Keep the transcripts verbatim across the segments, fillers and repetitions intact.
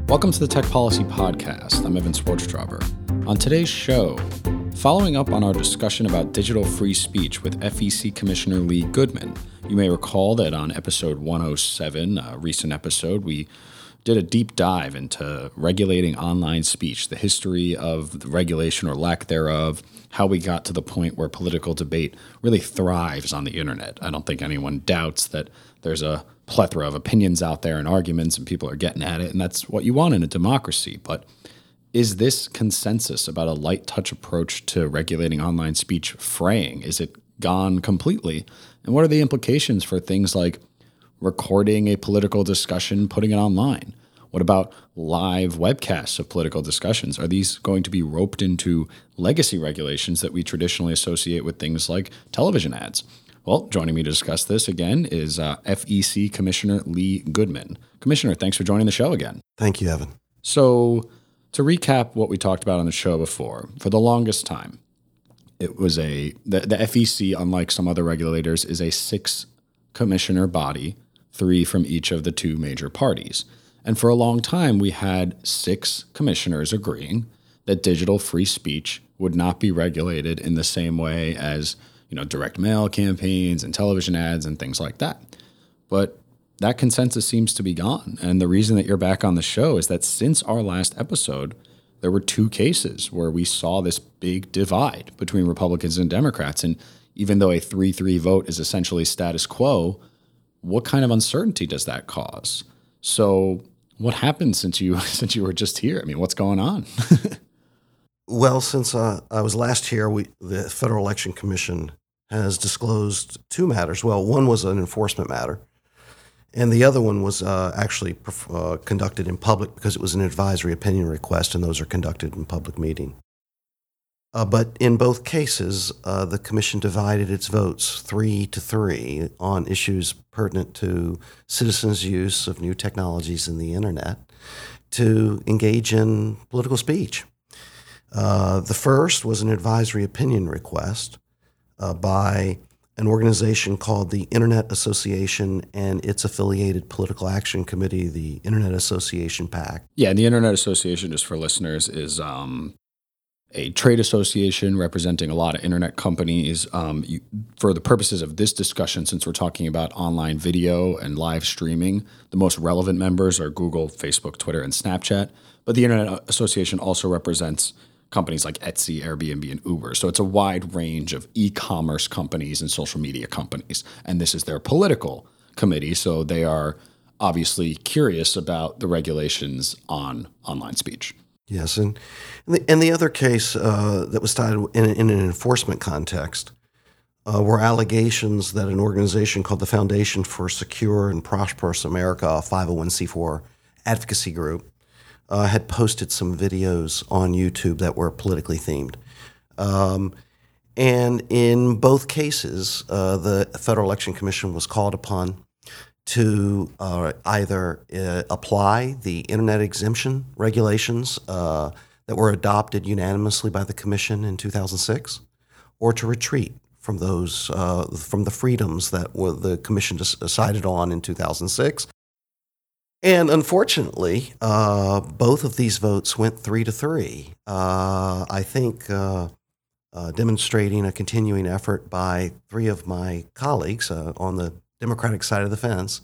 Welcome to the Tech Policy Podcast. I'm Evan Swartztraber. On today's show, following up on our discussion about digital free speech with F E C Commissioner Lee Goodman, you may recall that on episode one oh seven, a recent episode, we did a deep dive into regulating online speech, the history of the regulation or lack thereof, how we got to the point where political debate really thrives on the internet. I don't think anyone doubts that there's a plethora of opinions out there and arguments and people are getting at it, and that's what you want in a democracy. But is this consensus about a light touch approach to regulating online speech fraying? Is it gone completely? And what are the implications for things like recording a political discussion, putting it online? What about live webcasts of political discussions? Are these going to be roped into legacy regulations that we traditionally associate with things like television ads? Well, joining me to discuss this again is uh, F E C Commissioner Lee Goodman. Commissioner, thanks for joining the show again. Thank you, Evan. So to recap what we talked about on the show before, for the longest time, it was a the, the F E C, unlike some other regulators, is a six-commissioner body, three from each of the two major parties. And for a long time, we had six commissioners agreeing that digital free speech would not be regulated in the same way as, you know, direct mail campaigns and television ads and things like that. But that consensus seems to be gone. And the reason that you're back on the show is that since our last episode, there were two cases where we saw this big divide between Republicans and Democrats. And even though a three three vote is essentially status quo, what kind of uncertainty does that cause? So what happened since you since you were just here? I mean, what's going on? Well, since uh, I was last here, we, the Federal Election Commission has disclosed two matters. Well, one was an enforcement matter, and the other one was uh, actually uh, conducted in public because it was an advisory opinion request, and those are conducted in public meeting. Uh, but in both cases, uh, the commission divided its votes three to three on issues pertinent to citizens' use of new technologies in the internet to engage in political speech. Uh, the first was an advisory opinion request uh, by an organization called the Internet Association and its affiliated political action committee, the Internet Association PAC. Yeah, and the Internet Association, just for listeners, is um, a trade association representing a lot of internet companies. Um, you, for the purposes of this discussion, since we're talking about online video and live streaming, the most relevant members are Google, Facebook, Twitter, and Snapchat. But the Internet Association also represents companies like Etsy, Airbnb, and Uber. So it's a wide range of e-commerce companies and social media companies. And this is their political committee, so they are obviously curious about the regulations on online speech. Yes, and and the, and the other case uh, that was tied in, in an enforcement context uh, were allegations that an organization called the Foundation for Secure and Prosperous America, a five oh one c four advocacy group, Uh, had posted some videos on YouTube that were politically themed. Um, and in both cases, uh, the Federal Election Commission was called upon to uh, either uh, apply the internet exemption regulations uh, that were adopted unanimously by the Commission in two thousand six, or to retreat from those, uh, from the freedoms that were the Commission decided on in two thousand six. And unfortunately, uh, both of these votes went three to three. Uh, I think uh, uh, demonstrating a continuing effort by three of my colleagues uh, on the Democratic side of the fence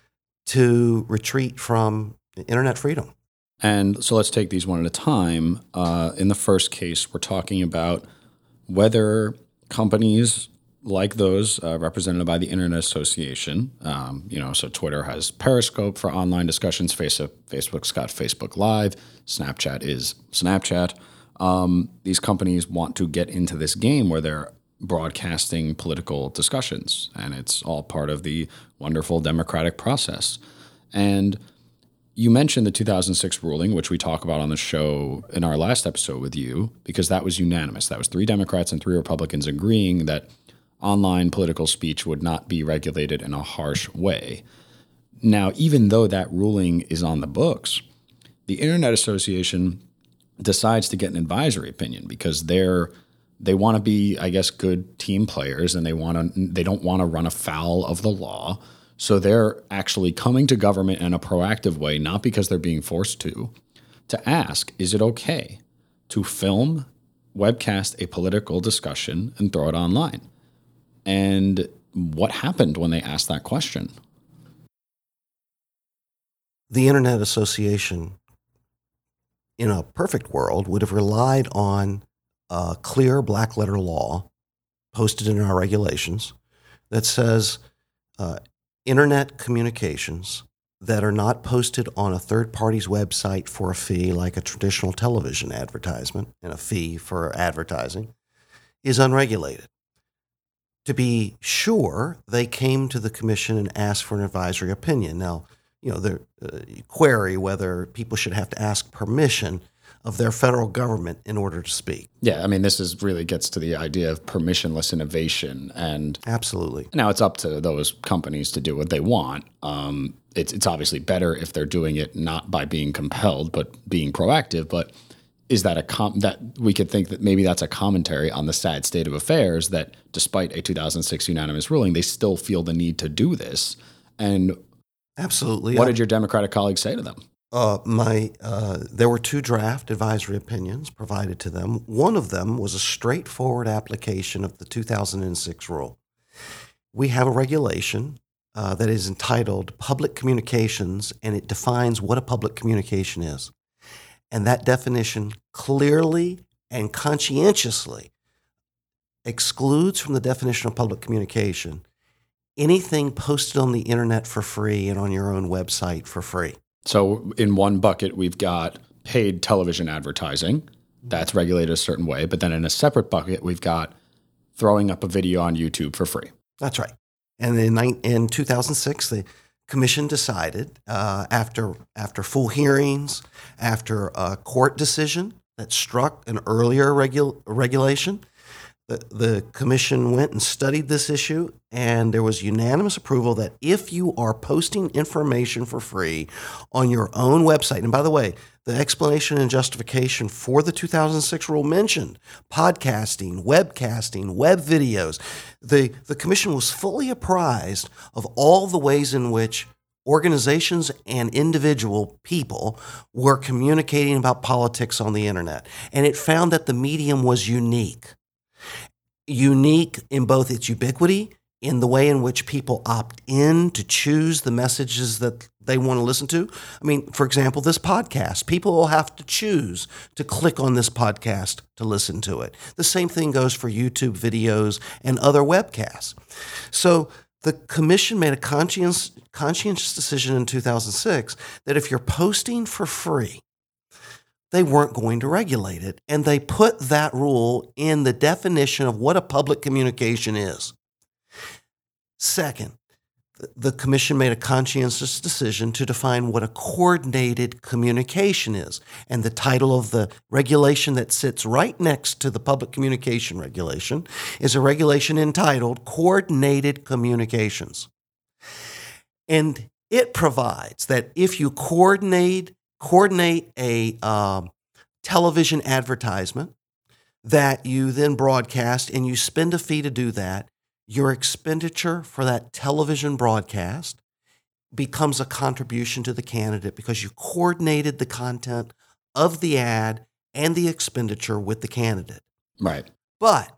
to retreat from internet freedom. And so let's take these one at a time. Uh, in the first case, we're talking about whether companies like those uh, represented by the Internet Association, um, you know, so Twitter has Periscope for online discussions, Facebook, Facebook's got Facebook Live, Snapchat is Snapchat. Um, these companies want to get into this game where they're broadcasting political discussions, and it's all part of the wonderful democratic process. And you mentioned the two thousand six ruling, which we talk about on the show in our last episode with you, because that was unanimous. That was three Democrats and three Republicans agreeing that online political speech would not be regulated in a harsh way. Now, even though that ruling is on the books, the Internet Association decides to get an advisory opinion because they're they want to be, I guess, good team players, and they want to they don't want to run afoul of the law. So they're actually coming to government in a proactive way, not because they're being forced to, to ask, is it okay to film, webcast a political discussion and throw it online? And what happened when they asked that question? The Internet Association, in a perfect world, would have relied on a clear black letter law posted in our regulations that says uh, Internet communications that are not posted on a third party's website for a fee, like a traditional television advertisement and a fee for advertising, is unregulated. To be sure, they came to the commission and asked for an advisory opinion. Now, you know, the uh, query whether people should have to ask permission of their federal government in order to speak. Yeah, I mean, this is really gets to the idea of permissionless innovation, and absolutely. Now it's up to those companies to do what they want. Um, it's it's obviously better if they're doing it not by being compelled, but being proactive. But is that a com- that we could think that maybe that's a commentary on the sad state of affairs that, despite a two thousand six unanimous ruling, they still feel the need to do this? And absolutely, what I- did your Democratic colleagues say to them? Uh, my uh, there were two draft advisory opinions provided to them. One of them was a straightforward application of the two thousand six rule. We have a regulation uh, that is entitled Public Communications, and it defines what a public communication is. And that definition clearly and conscientiously excludes from the definition of public communication anything posted on the internet for free and on your own website for free. So in one bucket, we've got paid television advertising. That's regulated a certain way. But then in a separate bucket, we've got throwing up a video on YouTube for free. That's right. And in, in two thousand six, the commission decided, uh, after after full hearings, after a court decision that struck an earlier regu- regulation, the, the commission went and studied this issue, and there was unanimous approval that if you are posting information for free on your own website, and by the way, the explanation and justification for the two thousand six rule mentioned podcasting, webcasting, web videos. The, the commission was fully apprised of all the ways in which organizations and individual people were communicating about politics on the internet. And it found that the medium was unique. Unique in both its ubiquity, in the way in which people opt in to choose the messages that they want to listen to. I mean, for example, this podcast, people will have to choose to click on this podcast to listen to it. The same thing goes for YouTube videos and other webcasts. So the commission made a conscientious, conscientious decision in two thousand six that if you're posting for free, they weren't going to regulate it. And they put that rule in the definition of what a public communication is. Second, the commission made a conscientious decision to define what a coordinated communication is. And the title of the regulation that sits right next to the public communication regulation is a regulation entitled Coordinated Communications. And it provides that if you coordinate coordinate a um, television advertisement that you then broadcast and you spend a fee to do that, your expenditure for that television broadcast becomes a contribution to the candidate because you coordinated the content of the ad and the expenditure with the candidate. Right. But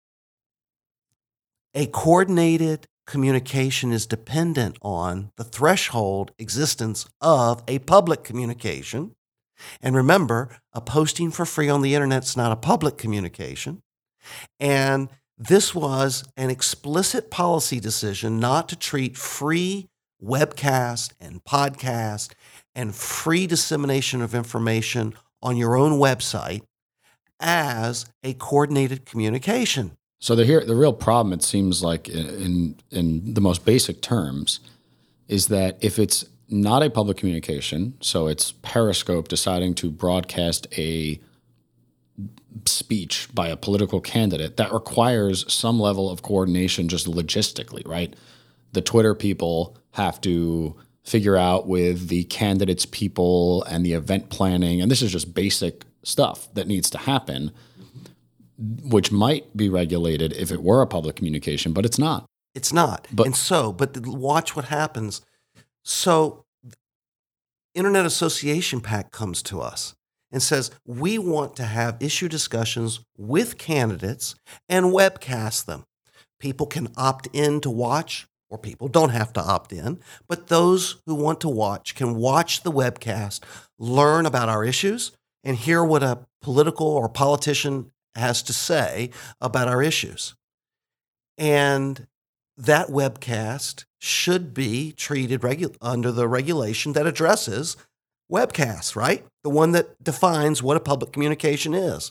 a coordinated communication is dependent on the threshold existence of a public communication. And remember, a posting for free on the internet is not a public communication. And this was an explicit policy decision not to treat free webcast and podcast and free dissemination of information on your own website as a coordinated communication. So the here the real problem, it seems like, in in the most basic terms, is that if it's not a public communication, so it's Periscope deciding to broadcast a speech by a political candidate, that requires some level of coordination just logistically, right? The Twitter people have to figure out with the candidates' people and the event planning, and this is just basic stuff that needs to happen, which might be regulated if it were a public communication, but it's not. It's not. But, and so, but watch what happens. So Internet Association PAC comes to us and says, we want to have issue discussions with candidates and webcast them. People can opt in to watch, or people don't have to opt in, but those who want to watch can watch the webcast, learn about our issues, and hear what a political or politician has to say about our issues. And that webcast should be treated regu- under the regulation that addresses webcasts, right? The one that defines what a public communication is.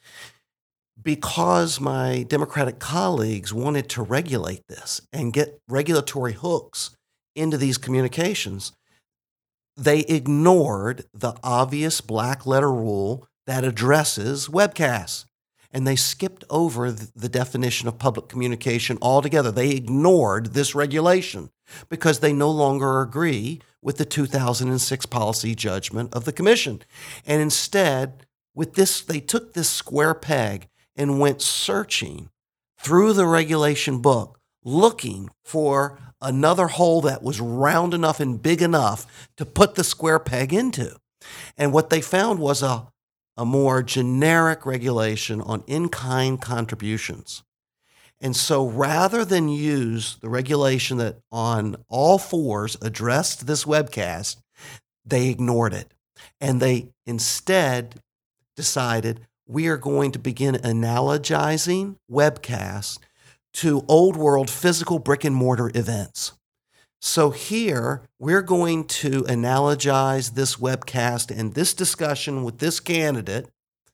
Because my Democratic colleagues wanted to regulate this and get regulatory hooks into these communications, they ignored the obvious black letter rule that addresses webcasts. And they skipped over the definition of public communication altogether. They ignored this regulation because they no longer agree with the two thousand six policy judgment of the commission. And instead, with this, they took this square peg and went searching through the regulation book, looking for another hole that was round enough and big enough to put the square peg into. And what they found was a a more generic regulation on in-kind contributions. And so rather than use the regulation that on all fours addressed this webcast, they ignored it. And they instead decided we are going to begin analogizing webcasts to old world physical brick and mortar events. So here, we're going to analogize this webcast and this discussion with this candidate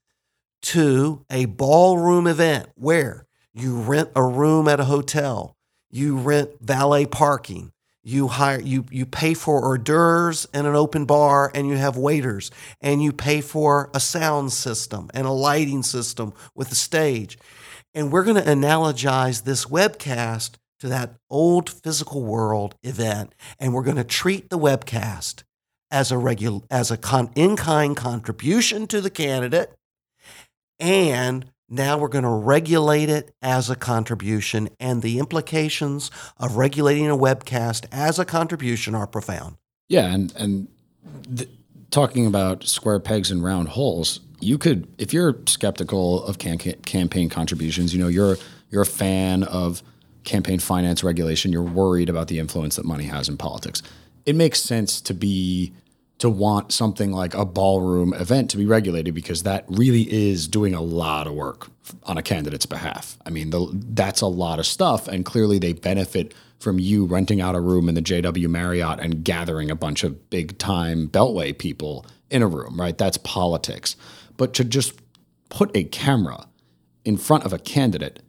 to a ballroom event where you rent a room at a hotel, you rent valet parking, you hire, you, you pay for hors d'oeuvres and an open bar, and you have waiters, and you pay for a sound system and a lighting system with a stage. And we're going to analogize this webcast to that old physical world event, and we're going to treat the webcast as a regu- as a con- in-kind contribution to the candidate, and now we're going to regulate it as a contribution, and the implications of regulating a webcast as a contribution are profound. Yeah, and and th- talking about square pegs and round holes, you could, if you're skeptical of can- campaign contributions, you know, you're you're a fan of campaign finance regulation, you're worried about the influence that money has in politics. It makes sense to be to want something like a ballroom event to be regulated because that really is doing a lot of work on a candidate's behalf. I mean, the, that's a lot of stuff, and clearly they benefit from you renting out a room in the J W Marriott and gathering a bunch of big-time Beltway people in a room, right? That's politics. But to just put a camera in front of a candidate,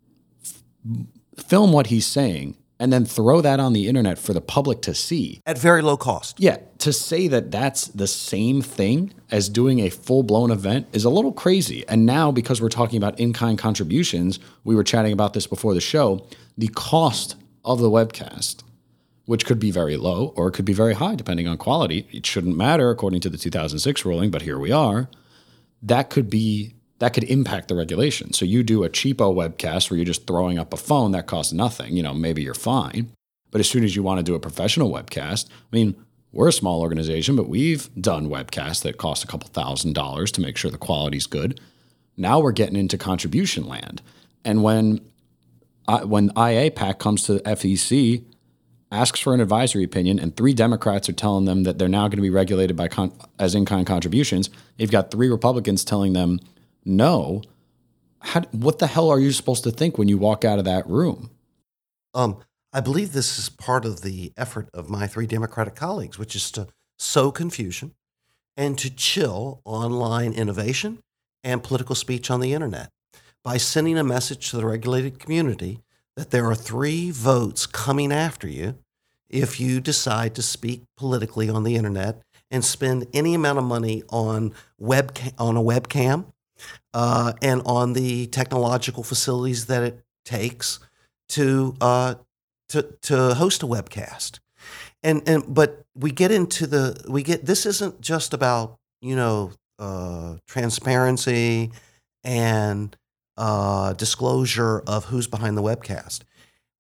film what he's saying, and then throw that on the internet for the public to see. At very low cost. Yeah, to say that that's the same thing as doing a full-blown event is a little crazy. And now, because we're talking about in-kind contributions, we were chatting about this before the show, the cost of the webcast, which could be very low or it could be very high depending on quality. It shouldn't matter according to the two thousand six ruling, but here we are. That could be That could impact the regulation. So you do a cheapo webcast where you're just throwing up a phone that costs nothing. You know, maybe you're fine. But as soon as you want to do a professional webcast, I mean, we're a small organization, but we've done webcasts that cost a couple thousand dollars to make sure the quality's good. Now we're getting into contribution land. And when I, when I A PAC comes to the F E C, asks for an advisory opinion, and three Democrats are telling them that they're now going to be regulated by con- as in-kind contributions, you've got three Republicans telling them, no, how, what the hell are you supposed to think when you walk out of that room? Um, I believe this is part of the effort of my three Democratic colleagues, which is to sow confusion and to chill online innovation and political speech on the internet by sending a message to the regulated community that there are three votes coming after you if you decide to speak politically on the internet and spend any amount of money on web on a webcam, Uh, and on the technological facilities that it takes to uh, to to host a webcast, and and but we get into the we get this isn't just about you know uh, transparency and uh, disclosure of who's behind the webcast.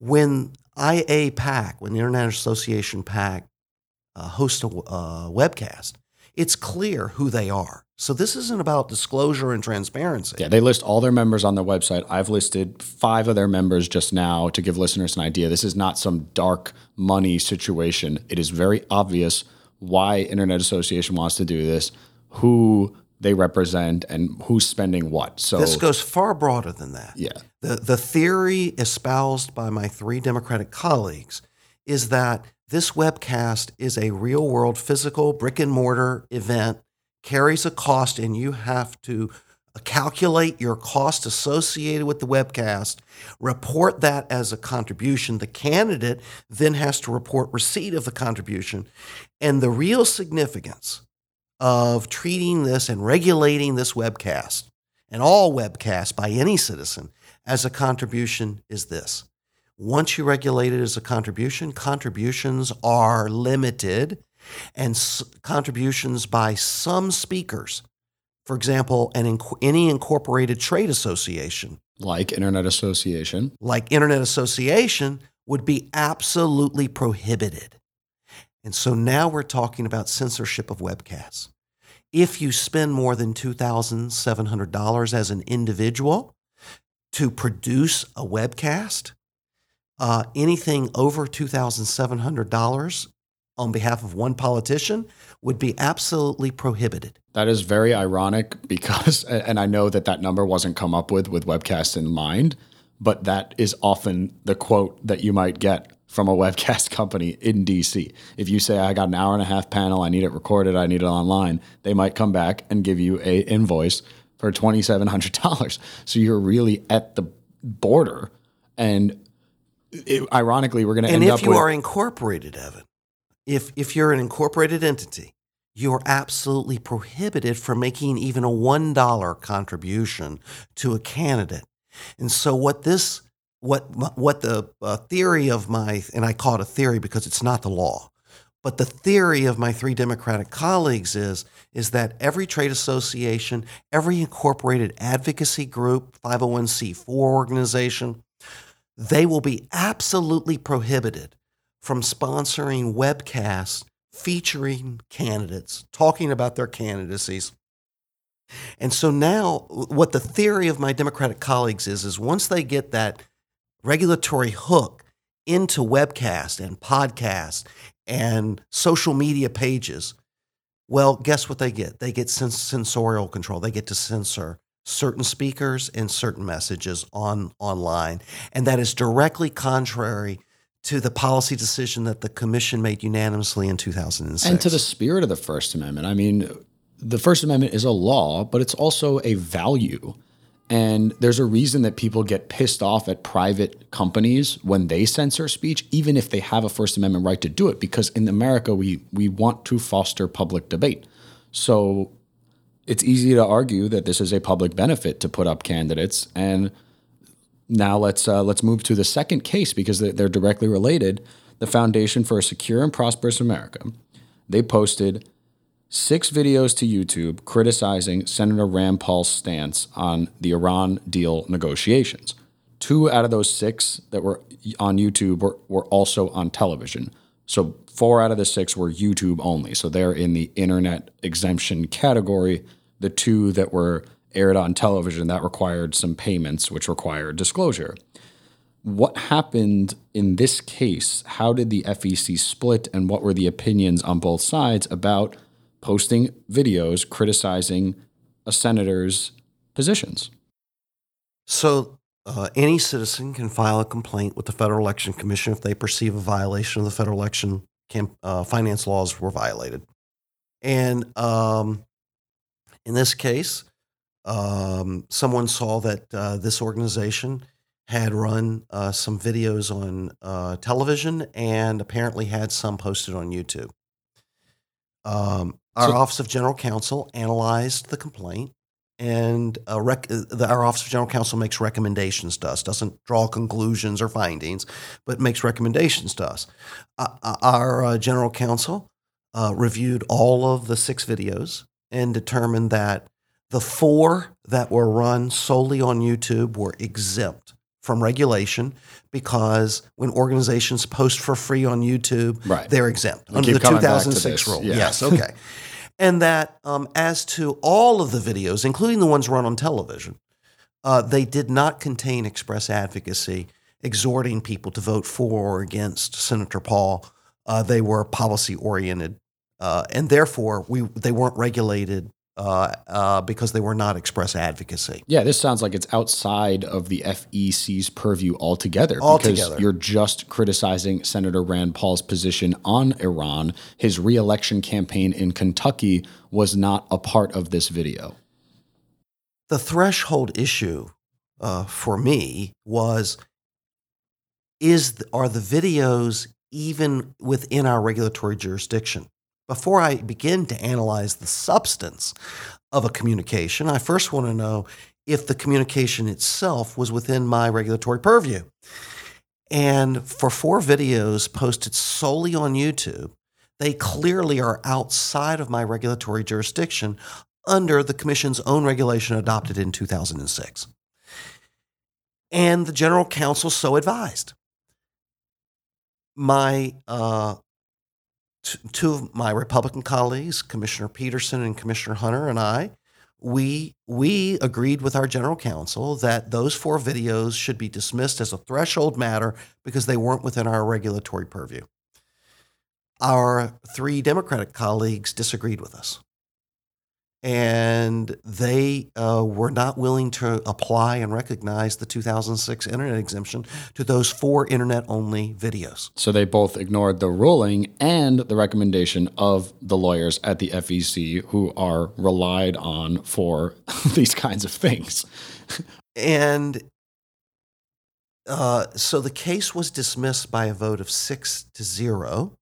when I A PAC, when the Internet Association PAC uh, hosts a uh, webcast, it's clear who they are. So this isn't about disclosure and transparency. Yeah, they list all their members on their website. I've listed five of their members just now to give listeners an idea. This is not some dark money situation. It is very obvious why Internet Association wants to do this, who they represent, and who's spending what. So this goes far broader than that. Yeah. The, the theory espoused by my three Democratic colleagues is that this webcast is a real-world physical brick-and-mortar event, carries a cost, and you have to calculate your cost associated with the webcast, report that as a contribution. The candidate then has to report receipt of the contribution. And the real significance of treating this and regulating this webcast and all webcasts by any citizen as a contribution is this. Once you regulate it as a contribution, contributions are limited, and s- contributions by some speakers, for example, an inc- any incorporated trade association, like Internet Association, like Internet Association, would be absolutely prohibited. And so now we're talking about censorship of webcasts. If you spend more than two thousand seven hundred dollars as an individual to produce a webcast, uh, anything over two thousand seven hundred dollars on behalf of one politician would be absolutely prohibited. That is very ironic because, and I know that that number wasn't come up with with webcasts in mind, but that is often the quote that you might get from a webcast company in D C. If you say, I got an hour and a half panel, I need it recorded, I need it online, they might come back and give you a invoice for two thousand seven hundred dollars. So you're really at the border. And it, ironically, we're going to end up with... And if you are incorporated, Evan, if if you're an incorporated entity, you're absolutely prohibited from making even a one dollar contribution to a candidate. And so what this, what what the uh, theory of my, and I call it a theory because it's not the law, but the theory of my three Democratic colleagues is, is that every trade association, every incorporated advocacy group, five oh one c four organization, they will be absolutely prohibited from sponsoring webcasts featuring candidates, talking about their candidacies. And so now what the theory of my Democratic colleagues is, is once they get that regulatory hook into webcast and podcast and social media pages, well, guess what they get? They get sens- censorial control. They get to censor certain speakers and certain messages on online. And that is directly contrary to the policy decision that the commission made unanimously in two thousand six. And to the spirit of the First Amendment. I mean, the First Amendment is a law, but it's also a value. And there's a reason that people get pissed off at private companies when they censor speech, even if they have a First Amendment right to do it, because in America, we we want to foster public debate. So it's easy to argue that this is a public benefit to put up candidates. And now let's uh, let's move to the second case because they're, they're directly related. The Foundation for a Secure and Prosperous America. They posted six videos to YouTube criticizing Senator Rand Paul's stance on the Iran deal negotiations. Two out of those six that were on YouTube were, were also on television. So four out of the six were YouTube only. So they're in the internet exemption category. The two that were aired on television, that required some payments, which required disclosure. What happened in this case? How did the F E C split, and what were the opinions on both sides about posting videos criticizing a senator's positions? So uh, any citizen can file a complaint with the Federal Election Commission if they perceive a violation of the federal election camp, uh, finance laws were violated. And um, in this case, um, someone saw that uh, this organization had run uh, some videos on uh, television and apparently had some posted on YouTube. Um, our so, Office of General Counsel analyzed the complaint, and uh, rec- the, our Office of General Counsel makes recommendations to us, doesn't draw conclusions or findings, but makes recommendations to us. Uh, our uh, General Counsel uh, reviewed all of the six videos and determined that the four that were run solely on YouTube were exempt from regulation because when organizations post for free on YouTube, right. they're exempt We under keep the coming two back to thousand six this. rule. Yeah. Yes, okay. And that um, as to all of the videos, including the ones run on television, uh, they did not contain express advocacy exhorting people to vote for or against Senator Paul. Uh, they were policy-oriented, uh, and therefore we they weren't regulated uh, uh, because they were not express advocacy. Yeah, this sounds like it's outside of the F E C's purview altogether. Altogether. Because you're just criticizing Senator Rand Paul's position on Iran. His re-election campaign in Kentucky was not a part of this video. The threshold issue uh, for me was, is are the videos even within our regulatory jurisdiction? Before I begin to analyze the substance of a communication, I first want to know if the communication itself was within my regulatory purview. And for four videos posted solely on YouTube, they clearly are outside of my regulatory jurisdiction under the Commission's own regulation adopted in two thousand six. And the General Counsel so advised. My uh, t- two of my Republican colleagues, Commissioner Peterson and Commissioner Hunter, and I, we we agreed with our General Counsel that those four videos should be dismissed as a threshold matter because they weren't within our regulatory purview. Our three Democratic colleagues disagreed with us, and they uh, were not willing to apply and recognize the two thousand six Internet exemption to those four Internet-only videos. So they both ignored the ruling and the recommendation of the lawyers at the F E C who are relied on for these kinds of things. And uh, so the case was dismissed by a vote of six to zero.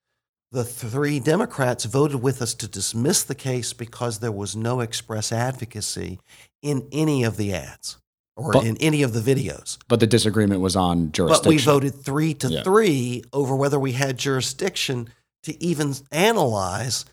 The three Democrats voted with us to dismiss the case because there was no express advocacy in any of the ads or But- in any of the videos. But the disagreement was on jurisdiction. But we voted three to Yeah. three over whether we had jurisdiction to even analyze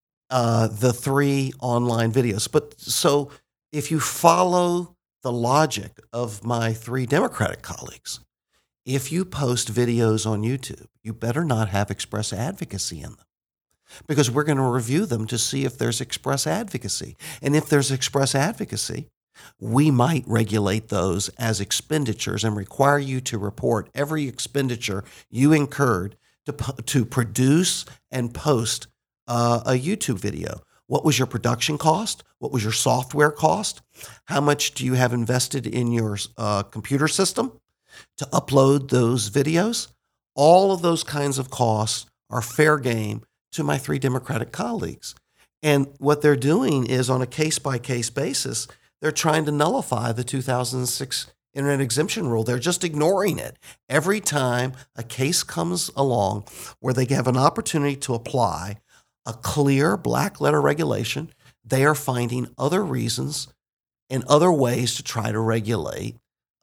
uh, the three online videos. But so if you follow the logic of my three Democratic colleagues, if you post videos on YouTube, you better not have express advocacy in them because we're going to review them to see if there's express advocacy. And if there's express advocacy, we might regulate those as expenditures and require you to report every expenditure you incurred to, to produce and post uh, a YouTube video. What was your production cost? What was your software cost? How much do you have invested in your uh, computer system to upload those videos? All of those kinds of costs are fair game to my three Democratic colleagues. And what they're doing is on a case-by-case basis, they're trying to nullify the two thousand six Internet exemption rule. They're just ignoring it. Every time a case comes along where they have an opportunity to apply a clear black letter regulation, they are finding other reasons and other ways to try to regulate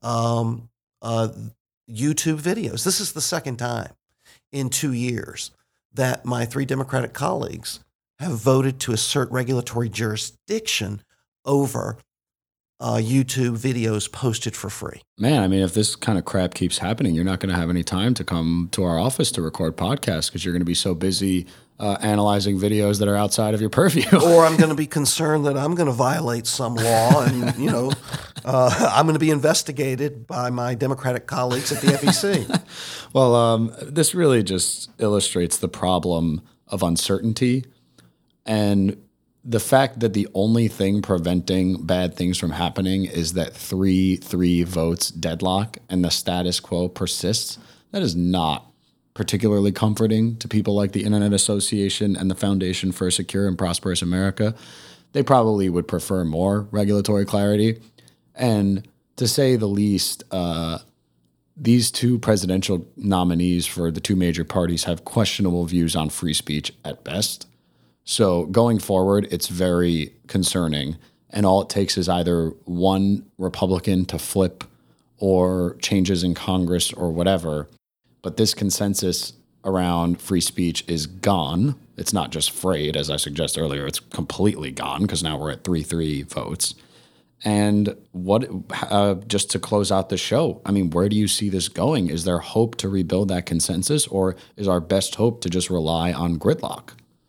um, uh, YouTube videos. This is the second time in two years that my three Democratic colleagues have voted to assert regulatory jurisdiction over uh, YouTube videos posted for free. Man, I mean, if this kind of crap keeps happening, you're not going to have any time to come to our office to record podcasts because you're going to be so busy uh, analyzing videos that are outside of your purview. Or I'm going to be concerned that I'm going to violate some law and, you know, uh, I'm going to be investigated by my Democratic colleagues at the F E C. Well, um, this really just illustrates the problem of uncertainty and the fact that the only thing preventing bad things from happening is that three three votes deadlock and the status quo persists. That is not particularly comforting to people like the Internet Association and the Foundation for a Secure and Prosperous America. They probably would prefer more regulatory clarity. And to say the least, uh, these two presidential nominees for the two major parties have questionable views on free speech at best. So going forward, it's very concerning. And all it takes is either one Republican to flip or changes in Congress or whatever. But this consensus around free speech is gone. It's not just frayed, as I suggested earlier. It's completely gone because now we're at three three votes. And what, uh, just to close out the show, I mean, where do you see this going? Is there hope to rebuild that consensus, or is our best hope to just rely on gridlock?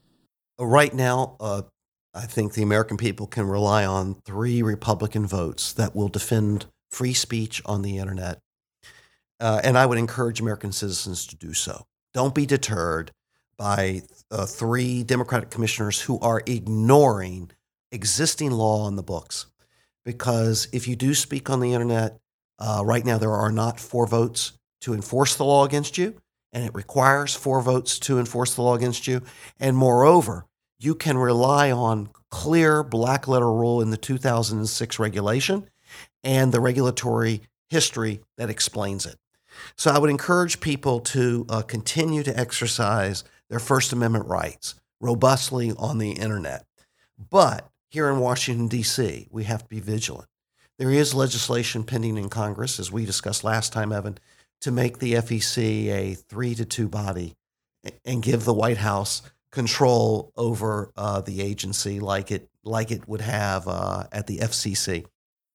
Right now, uh, I think the American people can rely on three Republican votes that will defend free speech on the internet. Uh, and I would encourage American citizens to do so. Don't be deterred by uh, three Democratic commissioners who are ignoring existing law on the books. Because if you do speak on the internet, uh, right now there are not four votes to enforce the law against you, and it requires four votes to enforce the law against you. And moreover, you can rely on clear black letter rule in the two thousand six regulation and the regulatory history that explains it. So I would encourage people to uh, continue to exercise their First Amendment rights robustly on the internet. But here in Washington, D C, we have to be vigilant. There is legislation pending in Congress, as we discussed last time, Evan, to make the F E C a three to two body and give the White House control over uh, the agency like it like it would have uh, at the F C C.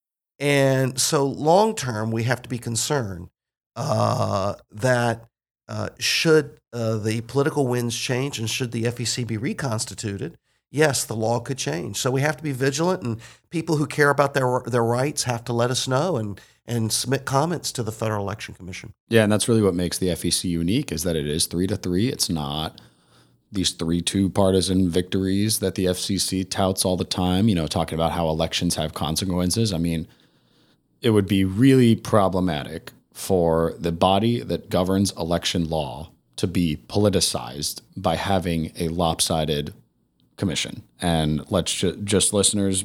And so long term, we have to be concerned uh, that uh, should uh, the political winds change and should the F E C be reconstituted, yes, the law could change. So we have to be vigilant, and people who care about their their rights have to let us know and and submit comments to the Federal Election Commission. Yeah, and that's really what makes the F E C unique, is that it is three to three. It's not these three two partisan victories that the F C C touts all the time, you know, talking about how elections have consequences. I mean, it would be really problematic for the body that governs election law to be politicized by having a lopsided commission. And let's ju- just listeners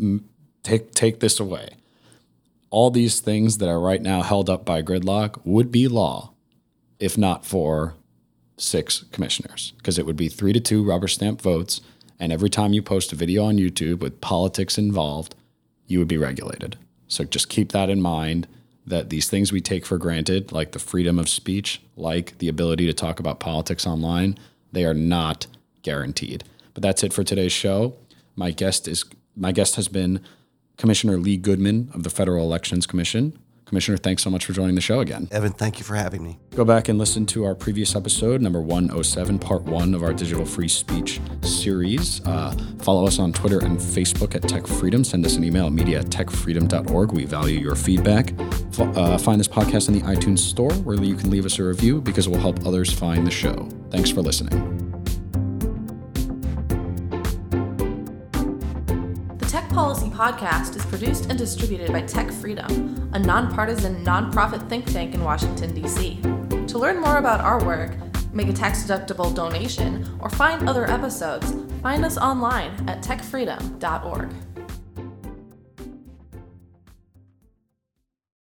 take take this away. All these things that are right now held up by gridlock would be law if not for six commissioners, because it would be three to two rubber stamp votes, and every time you post a video on YouTube with politics involved, you would be regulated. So just keep that in mind, that these things we take for granted, like the freedom of speech, like the ability to talk about politics online, they are not guaranteed. But that's it for today's show. My guest is my guest has been Commissioner Lee Goodman of the Federal Elections Commission. Commissioner, thanks so much for joining the show again. Evan, thank you for having me. Go back and listen to our previous episode, number one oh seven, part one of our Digital Free Speech series. Uh, follow us on Twitter and Facebook at Tech Freedom. Send us an email at media at tech freedom dot org. We value your feedback. F- uh, find this podcast in the iTunes store, where you can leave us a review, because it will help others find the show. Thanks for listening. Policy Podcast is produced and distributed by Tech Freedom, a nonpartisan, nonprofit think tank in Washington, D C. To learn more about our work, make a tax-deductible donation, or find other episodes, find us online at tech freedom dot org.